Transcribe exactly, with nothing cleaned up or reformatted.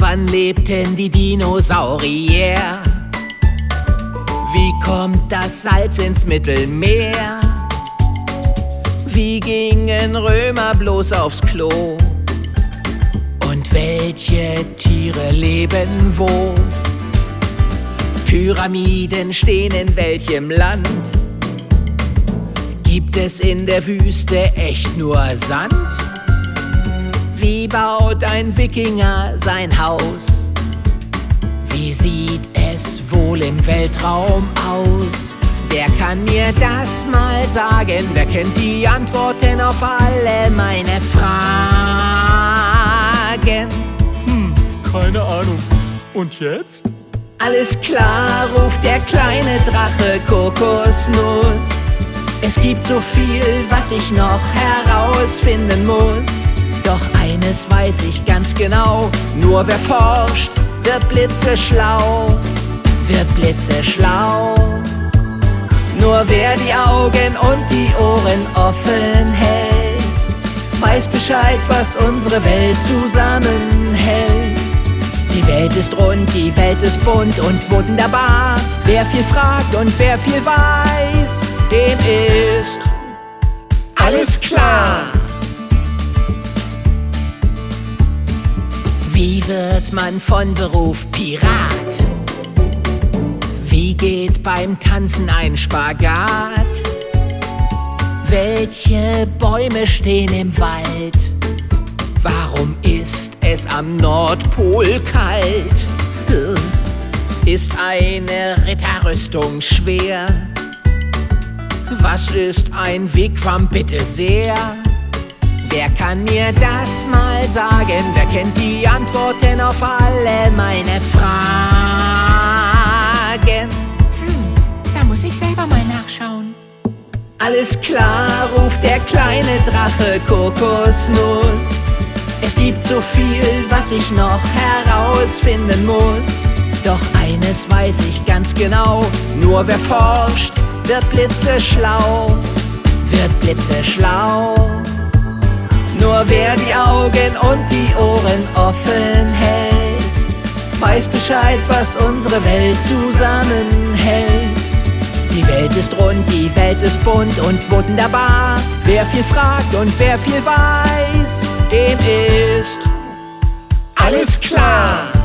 wann lebten die Dinosaurier? Wie kommt das Salz ins Mittelmeer? Wie gingen Römer bloß aufs Klo? Und welche Tiere leben wo? Pyramiden stehen in welchem Land? Gibt es in der Wüste echt nur Sand? Wie baut ein Wikinger sein Haus? Wie sieht es wohl im Weltraum aus? Wer kann mir das mal sagen? Wer kennt die Antworten auf alle meine Fragen? Hm, keine Ahnung. Und jetzt? Alles klar, ruft der kleine Drache Kokosnuss. Es gibt so viel, was ich noch herausfinden muss. Doch eines weiß ich ganz genau: nur wer forscht, wird blitzeschlau, wird blitzeschlau. Nur wer die Augen und die Ohren offen hält, weiß Bescheid, was unsere Welt zusammenhält. Die Welt ist rund, die Welt ist bunt und wunderbar. Wer viel fragt und wer viel weiß, dem ist alles klar. Wie wird man von Beruf Pirat? Wie geht beim Tanzen ein Spagat? Welche Bäume stehen im Wald? Warum ist es am Nordpol kalt? Ist eine Ritterrüstung schwer? Was ist ein Wigwam, bitte sehr? Wer kann mir das mal sagen? Wer kennt die Antworten auf alle meine Fragen? Hm, da muss ich selber mal nachschauen. Alles klar, ruft der kleine Drache Kokosnuss. Es gibt so viel, was ich noch herausfinden muss. Doch eines weiß ich ganz genau: nur wer forscht, wird blitzeschlau, wird blitzeschlau. Nur wer die Augen und die Ohren offen hält, weiß Bescheid, was unsere Welt zusammenhält. Die Welt ist rund, die Welt ist bunt und wunderbar. Wer viel fragt und wer viel weiß, dem ist alles klar.